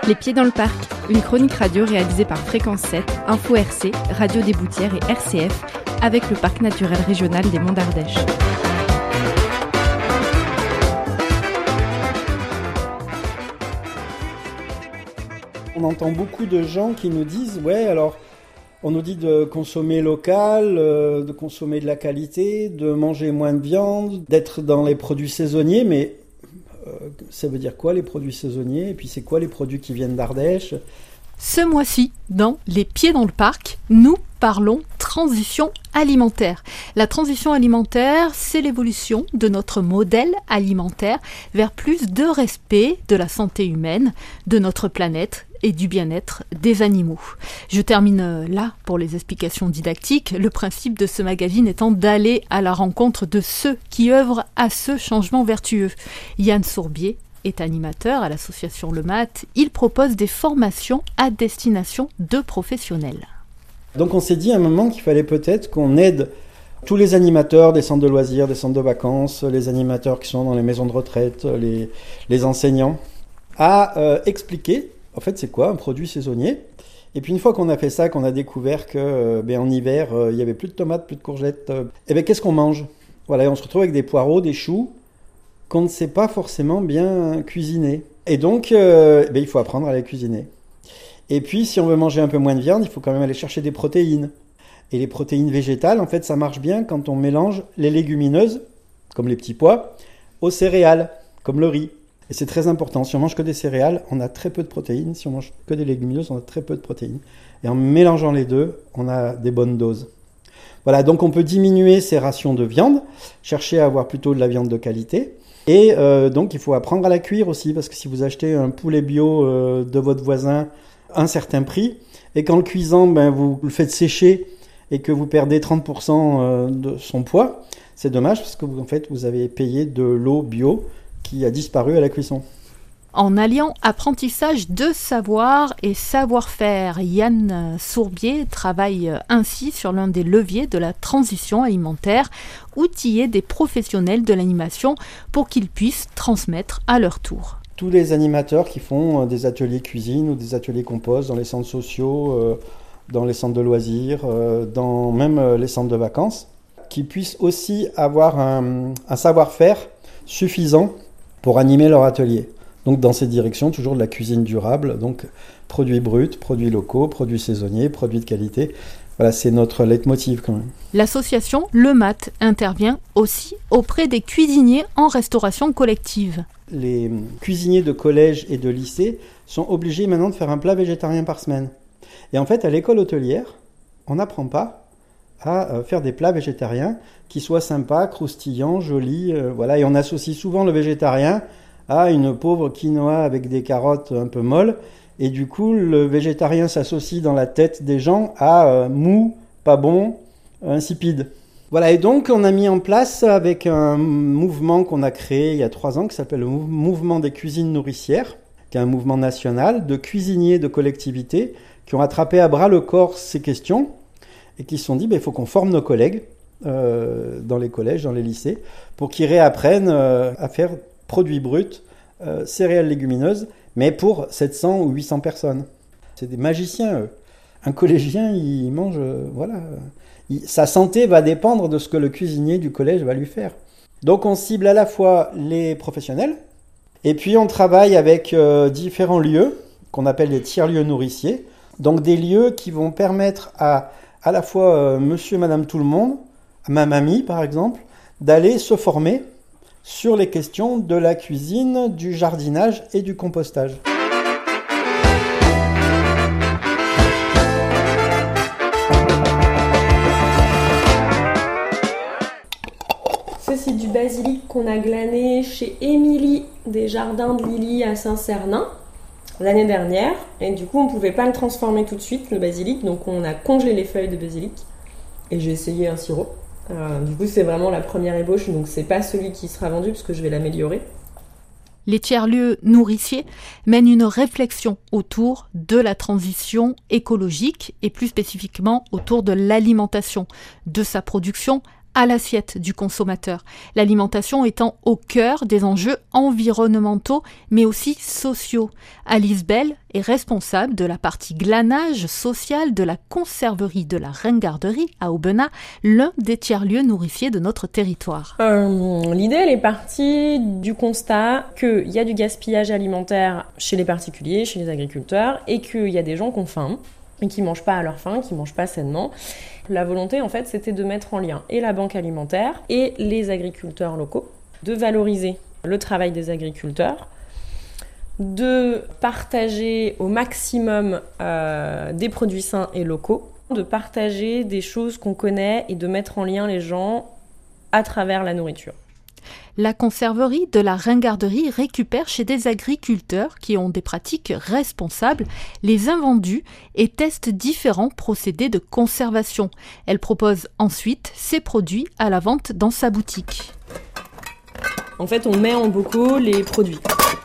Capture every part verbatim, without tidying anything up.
Les Pieds dans le Parc, une chronique radio réalisée par Fréquence sept, Info R C, Radio des Boutières et R C F, avec le Parc naturel régional des Monts d'Ardèche. On entend beaucoup de gens qui nous disent « Ouais, alors, on nous dit de consommer local, euh, de consommer de la qualité, de manger moins de viande, d'être dans les produits saisonniers, mais euh, ça veut dire quoi les produits saisonniers? Et puis c'est quoi les produits qui viennent d'Ardèche ?» Ce mois-ci, dans Les Pieds dans le Parc, nous parlons transition alimentaire. La transition alimentaire, c'est l'évolution de notre modèle alimentaire vers plus de respect de la santé humaine, de notre planète et du bien-être des animaux. Je termine là pour les explications didactiques, le principe de ce magazine étant d'aller à la rencontre de ceux qui œuvrent à ce changement vertueux. Yann Sourbier est animateur à l'association Le Mat. Il propose des formations à destination de professionnels. Donc on s'est dit à un moment qu'il fallait peut-être qu'on aide tous les animateurs des centres de loisirs, des centres de vacances, les animateurs qui sont dans les maisons de retraite, les, les enseignants, à euh, expliquer en fait c'est quoi un produit saisonnier. Et puis une fois qu'on a fait ça, qu'on a découvert que euh, ben, en hiver euh, il y avait plus de tomates, plus de courgettes, euh, et ben qu'est-ce qu'on mange? Voilà, et on se retrouve avec des poireaux, des choux qu'on ne sait pas forcément bien cuisiner. Et donc euh, ben, il faut apprendre à les cuisiner. Et puis, si on veut manger un peu moins de viande, il faut quand même aller chercher des protéines. Et les protéines végétales, en fait, ça marche bien quand on mélange les légumineuses, comme les petits pois, aux céréales, comme le riz. Et c'est très important. Si on mange que des céréales, on a très peu de protéines. Si on mange que des légumineuses, on a très peu de protéines. Et en mélangeant les deux, on a des bonnes doses. Voilà, donc on peut diminuer ces rations de viande, chercher à avoir plutôt de la viande de qualité. Et euh, donc, il faut apprendre à la cuire aussi, parce que si vous achetez un poulet bio euh, de votre voisin, un certain prix, et qu'en le cuisant, ben, vous le faites sécher et que vous perdez trente pour cent de son poids, c'est dommage parce que vous, en fait, vous avez payé de l'eau bio qui a disparu à la cuisson. En alliant apprentissage de savoir et savoir-faire, Yann Sourbier travaille ainsi sur l'un des leviers de la transition alimentaire, outiller des professionnels de l'animation pour qu'ils puissent transmettre à leur tour. Tous les animateurs qui font des ateliers cuisine ou des ateliers compost dans les centres sociaux, euh, dans les centres de loisirs, euh, dans même euh, les centres de vacances, qui puissent aussi avoir un, un savoir-faire suffisant pour animer leur atelier. Donc dans ces directions, toujours de la cuisine durable, donc produits bruts, produits locaux, produits saisonniers, produits de qualité. Voilà, c'est notre leitmotiv quand même. L'association Le Mat intervient aussi auprès des cuisiniers en restauration collective. Les cuisiniers de collège et de lycée sont obligés maintenant de faire un plat végétarien par semaine. Et en fait, à l'école hôtelière, on n'apprend pas à faire des plats végétariens qui soient sympas, croustillants, jolis. Euh, voilà. Et on associe souvent le végétarien à une pauvre quinoa avec des carottes un peu molles. Et du coup, le végétarien s'associe dans la tête des gens à euh, mou, pas bon, insipide. Voilà, et donc on a mis en place avec un mouvement qu'on a créé il y a trois ans qui s'appelle le Mouvement des cuisines nourricières, qui est un mouvement national de cuisiniers de collectivités qui ont attrapé à bras le corps ces questions et qui se sont dit ben, il faut qu'on forme nos collègues euh, dans les collèges, dans les lycées, pour qu'ils réapprennent euh, à faire produits bruts, euh, céréales légumineuses, mais pour sept cents ou huit cents personnes. C'est des magiciens, eux. Un collégien, il mange... Euh, voilà... Il, sa santé va dépendre de ce que le cuisinier du collège va lui faire. Donc on cible à la fois les professionnels, et puis on travaille avec euh, différents lieux, qu'on appelle les tiers-lieux nourriciers, donc des lieux qui vont permettre à à la fois euh, monsieur et madame tout le monde, ma mamie par exemple, d'aller se former sur les questions de la cuisine, du jardinage et du compostage. C'est du basilic qu'on a glané chez Émilie des Jardins de Lily à Saint-Cernin l'année dernière. Et du coup, on ne pouvait pas le transformer tout de suite, le basilic. Donc, on a congelé les feuilles de basilic. Et j'ai essayé un sirop. Euh, du coup, c'est vraiment la première ébauche. Donc, c'est pas celui qui sera vendu parce que je vais l'améliorer. Les tiers-lieux nourriciers mènent une réflexion autour de la transition écologique et plus spécifiquement autour de l'alimentation, de sa production à l'assiette du consommateur, l'alimentation étant au cœur des enjeux environnementaux mais aussi sociaux. Alice Bell est responsable de la partie glanage social de la conserverie de la Ringarderie à Aubenas, l'un des tiers-lieux nourriciers de notre territoire. Euh, l'idée, elle est partie du constat qu'il y a du gaspillage alimentaire chez les particuliers, chez les agriculteurs, et qu'il y a des gens qui ont faim et qui ne mangent pas à leur faim, qui ne mangent pas sainement. La volonté, en fait, c'était de mettre en lien et la banque alimentaire et les agriculteurs locaux, de valoriser le travail des agriculteurs, de partager au maximum euh, des produits sains et locaux, de partager des choses qu'on connaît et de mettre en lien les gens à travers la nourriture. La conserverie de la Ringarderie récupère chez des agriculteurs qui ont des pratiques responsables les invendus et teste différents procédés de conservation. Elle propose ensuite ces produits à la vente dans sa boutique. En fait, on met en bocaux les produits.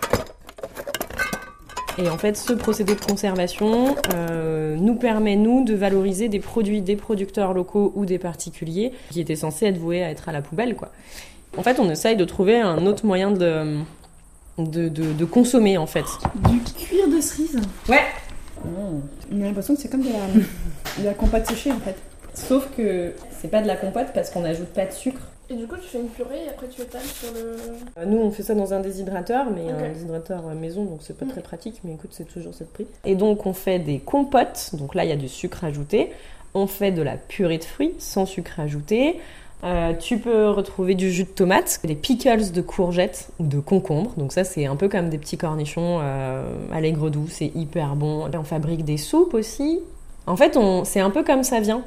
Et en fait, ce procédé de conservation euh, nous permet, nous, de valoriser des produits des producteurs locaux ou des particuliers qui étaient censés être voués à être à la poubelle, quoi. En fait, on essaye de trouver un autre moyen de, de, de, de consommer, en fait. Du cuir de cerise. Ouais. Oh. On a l'impression que c'est comme de la, de la compote séchée, en fait. Sauf que c'est pas de la compote parce qu'on n'ajoute pas de sucre. Et du coup, tu fais une purée et après tu étales sur le... Nous, on fait ça dans un déshydrateur, mais Okay. un déshydrateur maison, donc c'est pas très pratique, mais écoute, c'est toujours cette prix. Et donc, on fait des compotes, donc là, il y a du sucre ajouté. On fait de la purée de fruits sans sucre ajouté. Euh, tu peux retrouver du jus de tomate, des pickles de courgettes ou de concombres. Donc ça, c'est un peu comme des petits cornichons euh, à l'aigre doux, c'est hyper bon. On fabrique des soupes aussi. En fait, on, c'est un peu comme ça vient.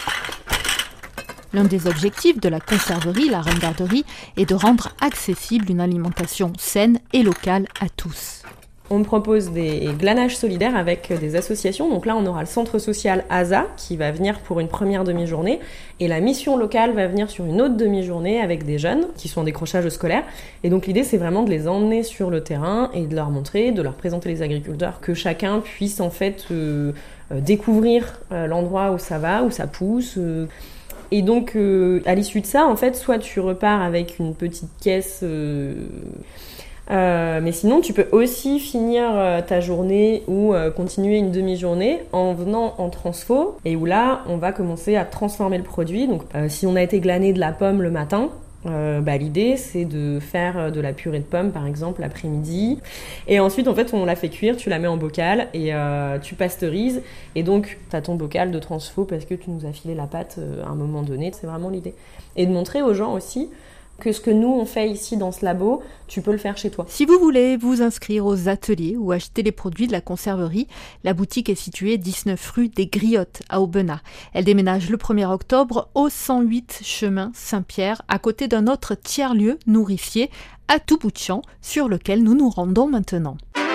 L'un des objectifs de la conserverie, la Ringarderie, est de rendre accessible une alimentation saine et locale à tous. On propose des glanages solidaires avec des associations. Donc là, on aura le centre social A S A qui va venir pour une première demi-journée et la mission locale va venir sur une autre demi-journée avec des jeunes qui sont en décrochage scolaire. Et donc l'idée, c'est vraiment de les emmener sur le terrain et de leur montrer, de leur présenter les agriculteurs, que chacun puisse en fait euh, euh, découvrir euh, l'endroit où ça va, où ça pousse. Euh, Et donc, euh, à l'issue de ça, en fait, soit tu repars avec une petite caisse... Euh, Euh, mais sinon, tu peux aussi finir euh, ta journée ou euh, continuer une demi-journée en venant en transfo et où là, on va commencer à transformer le produit. Donc, euh, si on a été glaner de la pomme le matin, euh, bah, l'idée, c'est de faire de la purée de pomme, par exemple, l'après-midi. Et ensuite, en fait, on la fait cuire, tu la mets en bocal et euh, tu pasteurises. Et donc, tu as ton bocal de transfo parce que tu nous as filé la pâte euh, à un moment donné. C'est vraiment l'idée. Et de montrer aux gens aussi que ce que nous, on fait ici dans ce labo, tu peux le faire chez toi. Si vous voulez vous inscrire aux ateliers ou acheter les produits de la conserverie, la boutique est située dix-neuf rue des Griottes à Aubenas. Elle déménage le premier octobre au cent huit chemin Saint-Pierre, à côté d'un autre tiers-lieu nourricier à tout bout de champ, sur lequel nous nous rendons maintenant.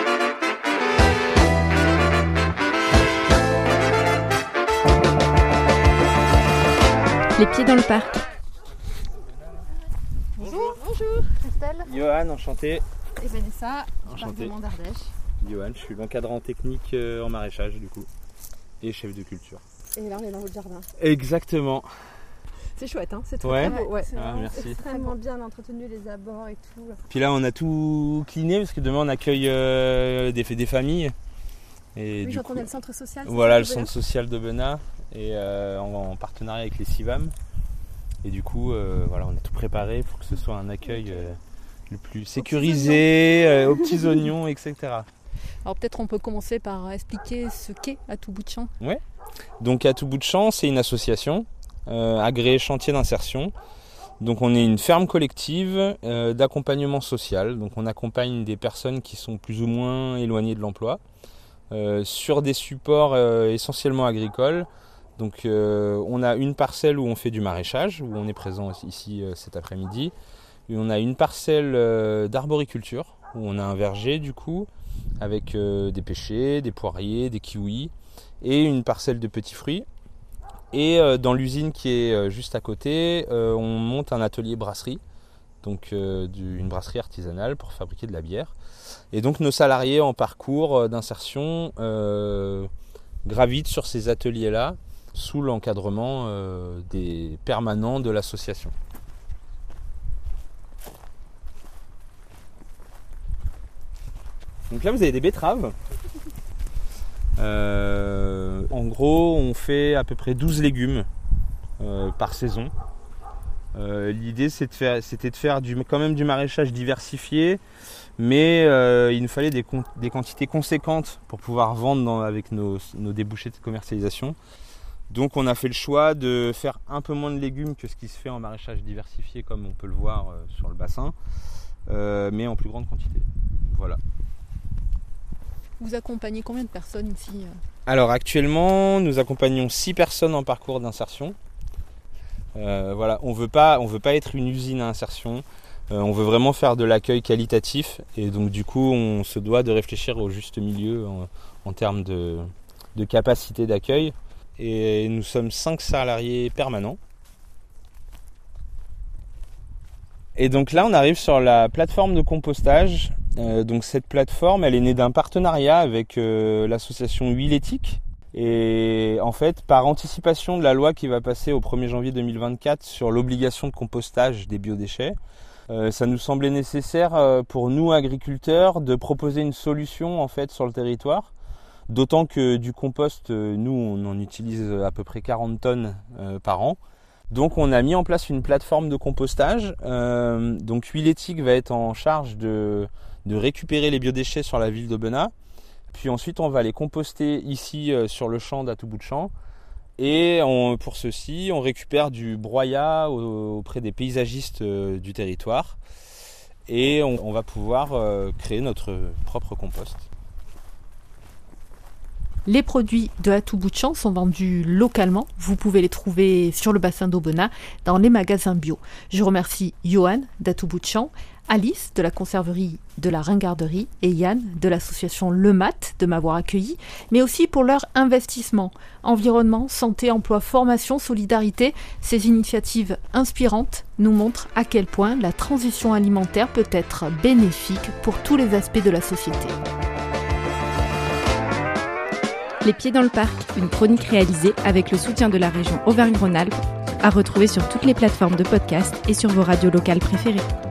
Les pieds dans le parc. Bonjour, bonjour, Christelle. Johan, enchanté. Et Vanessa, Enchanté. département d'Ardèche. Johan, je suis l'encadrant technique euh, en maraîchage du coup et chef de culture. Et là, on est dans votre jardin. Exactement. C'est chouette, hein, c'est très, Ouais. très beau. Ouais. Ah, merci. Extrêmement bien entretenu, les abords et tout. Puis là, on a tout cliné parce que demain on accueille euh, des, des familles. Et Oui, du j'entendais coup, le centre social. c'est voilà ça, le Aubenas centre social d'Aubenas et euh, en, en partenariat avec les Civam. Et du coup, euh, voilà, on a tout préparé pour que ce soit un accueil euh, le plus sécurisé, euh, aux petits oignons, et cetera. Alors peut-être on peut commencer par expliquer ce qu'est À tout bout de champ. Donc à tout bout de champ, c'est une association euh, agréée chantier d'insertion. Donc on est une ferme collective euh, d'accompagnement social. Donc on accompagne des personnes qui sont plus ou moins éloignées de l'emploi euh, sur des supports euh, essentiellement agricoles. Donc euh, on a une parcelle où on fait du maraîchage, où on est présent ici euh, cet après-midi. Et on a une parcelle euh, d'arboriculture, où on a un verger du coup, avec euh, des pêchers, des poiriers, des kiwis, et une parcelle de petits fruits. Et euh, dans l'usine qui est euh, juste à côté, euh, on monte un atelier brasserie, donc euh, du, une brasserie artisanale pour fabriquer de la bière. Et donc nos salariés en parcours d'insertion euh, gravitent sur ces ateliers-là sous l'encadrement euh, des permanents de l'association. Donc là vous avez des betteraves. Euh, en gros on fait à peu près douze légumes euh, par saison. Euh, l'idée c'est de faire, c'était de faire du, quand même du maraîchage diversifié, mais euh, il nous fallait des, des quantités conséquentes pour pouvoir vendre dans, avec nos, nos débouchés de commercialisation. Donc on a fait le choix de faire un peu moins de légumes que ce qui se fait en maraîchage diversifié, comme on peut le voir euh, sur le bassin, euh, mais en plus grande quantité. Voilà. Vous accompagnez combien de personnes ici ? Alors actuellement, nous accompagnons six personnes en parcours d'insertion. Euh, voilà, on veut pas, on veut pas être une usine à insertion. Euh, on veut vraiment faire de l'accueil qualitatif, et donc du coup, on se doit de réfléchir au juste milieu en, en termes de, de capacité d'accueil. Et nous sommes cinq salariés permanents. Et donc là, on arrive sur la plateforme de compostage. Euh, donc cette plateforme, elle est née d'un partenariat avec euh, l'association Huile Éthique. Et en fait, par anticipation de la loi qui va passer au premier janvier deux mille vingt-quatre sur l'obligation de compostage des biodéchets, euh, ça nous semblait nécessaire euh, pour nous agriculteurs de proposer une solution en fait sur le territoire. D'autant que du compost, euh, nous, on en utilise à peu près quarante tonnes euh, par an. Donc on a mis en place une plateforme de compostage. Euh, donc Huile Éthique va être en charge de, de récupérer les biodéchets sur la ville d'Aubenas. Puis ensuite on va les composter ici euh, sur le champ d'À tout bout de champ. Et on, pour ceci, on récupère du broyat au, auprès des paysagistes euh, du territoire. Et on, on va pouvoir euh, créer notre propre compost. Les produits de À tout bout de champ sont vendus localement. Vous pouvez les trouver sur le bassin d'Aubenas, dans les magasins bio. Je remercie Johan d'À tout bout de champ, Alice de la conserverie de la Ringarderie et Yann de l'association Le Mat de m'avoir accueilli, mais aussi pour leur investissement. Environnement, santé, emploi, formation, solidarité, ces initiatives inspirantes nous montrent à quel point la transition alimentaire peut être bénéfique pour tous les aspects de la société. Les Pieds dans le Parc, une chronique réalisée avec le soutien de la région Auvergne-Rhône-Alpes, à retrouver sur toutes les plateformes de podcast et sur vos radios locales préférées.